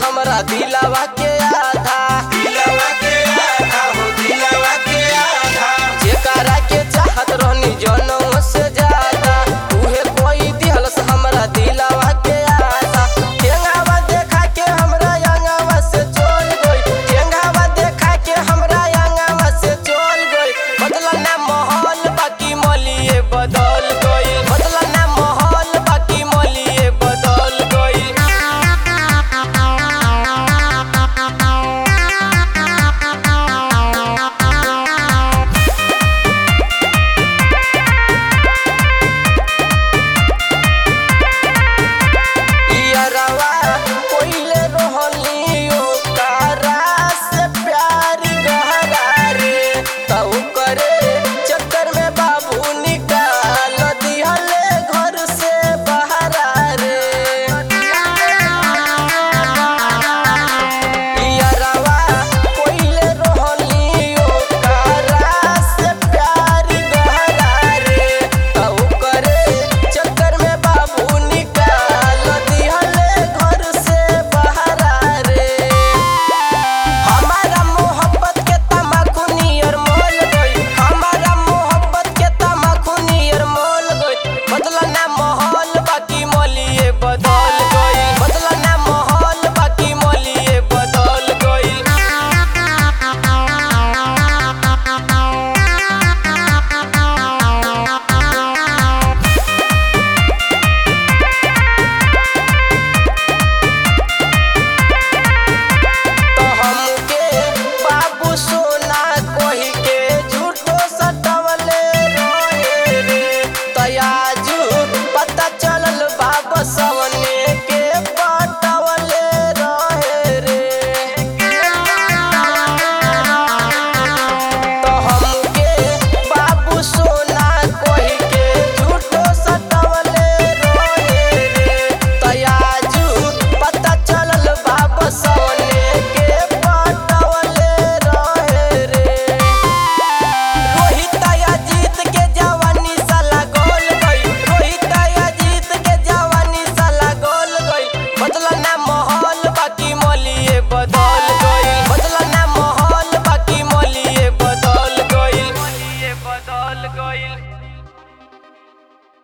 हमरा दिलवा के आधा हो दिलवा के आधा। जेकरा के चाहत रहनी जनों से ज्यादा उहे कोई दिहलस हमरा दिलवा के आधा। ठेंगावा देखा के हमरा अंगवा से चल गई, ठेंगावा देखा के हमरा अंगवा से चल गई। बदला ना माहौल बाकी मलिए बदल गई, बदला ना माहौल बाकी मलिए बदल गई। यारवा कोइले रहनी ओकरा से प्यार गहरा रे, तऊ करे चक्कर में बाबू निकाल दिहले घर से बहरा रे। यारवा कोइले रहनी ओकरा से प्यार गहरा रे, तऊ करे चक्कर में बाबू निकाल दिहले घर से बहरा रे। हमारा मोहब्बत के तमाकू नियर मोल गई, हमारा मोहब्बत के तमाकू नियर मोल गई। बदला ना माहौल बाकी मलिए बदल गई, बदला ना माहौल बाकी मलिए बदल गई। तो हमके बाबू सोना कही के झूठो सटवले रहे रे, तयाजू पता चलल बाबा सवने के पटवले रहे रे। तो हमके बाबू सोना कही के झूठो सटवले रहे रे, तयाजू पता चलल बाबा सवने के पटवले रहे रे। रोहित अजीत के जवानी साला गोल गई, रोहित अजीत के जवानी साला गोल गई। बदला ना माहौल बाकी मलिए बदल गई, बदला ना माहौल बाकी मलिए बदल गई, मलिए बदल गई।